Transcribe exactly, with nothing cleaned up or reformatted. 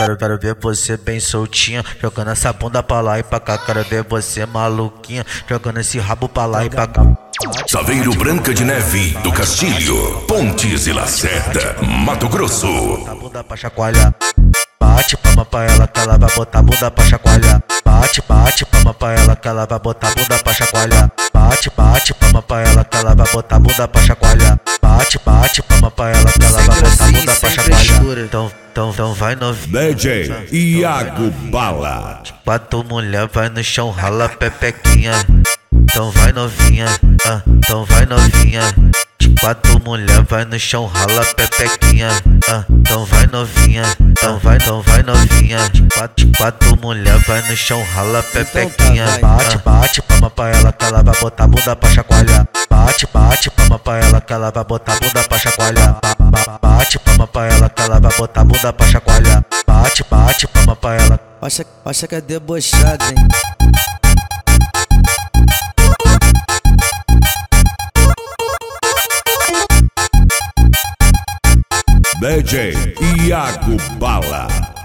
Quero, quero ver você bem soltinha, jogando essa bunda pra lá e pra cá. Quero ver você maluquinha, jogando esse rabo pra lá e pra cá. Saveiro Branca de Neve do Castilho, Pontes e Lacerda, Mato Grosso. Bota a bunda pra chacoalhar. Bate palma pra ela que ela vai botar a bunda pra chacoalhar. Bate, bate palma pra ela que ela vai botar a bunda pra chacoalhar. Bate, bate palma pra ela que ela vai botar a bunda pra chacoalhar. Bate, bate palma pra ela que ela vai botar a bunda pra chacoalhar. Então, então, então vai novinha. D J Iago Bala. Quatro mulher vai no chão, rala pepequinha. Então vai novinha, ah, então vai novinha. De quatro mulher vai no chão, rala pepequinha. Ah, então vai novinha, então vai, então vai novinha. De quatro, de quatro mulher vai no chão, rala pepequinha. Bate, bate palma pra ela que ela vai botar a bunda pra chacoalhar. Bate, bate palma pra ela que ela vai botar a bunda pra chacoalhar. Bate palma pra ela que ela vai botar a bunda pra chacoalhar. Bate, bate palma pra ela. Acha, acha que é debochado, hein? D J Iago Bala.